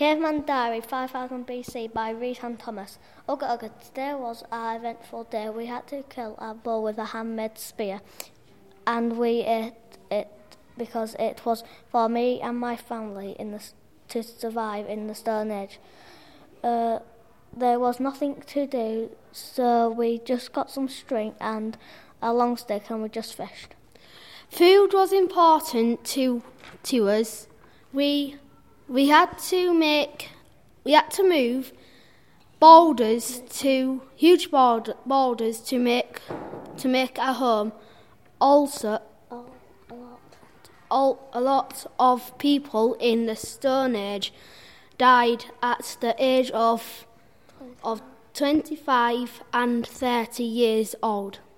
Caveman Diary, 5000 BC by Reed and Thomas. Ugga ugga, today was our eventful day. We had to kill a bull with a handmade spear, and we ate it because it was for me and my family to survive in the Stone Age. There was nothing to do, so we just got some string and a long stick and we just fished. Food was important to us. We had to move huge boulders to make a home. Also, a lot of people in the Stone Age died at the age of 25 and 30 years old.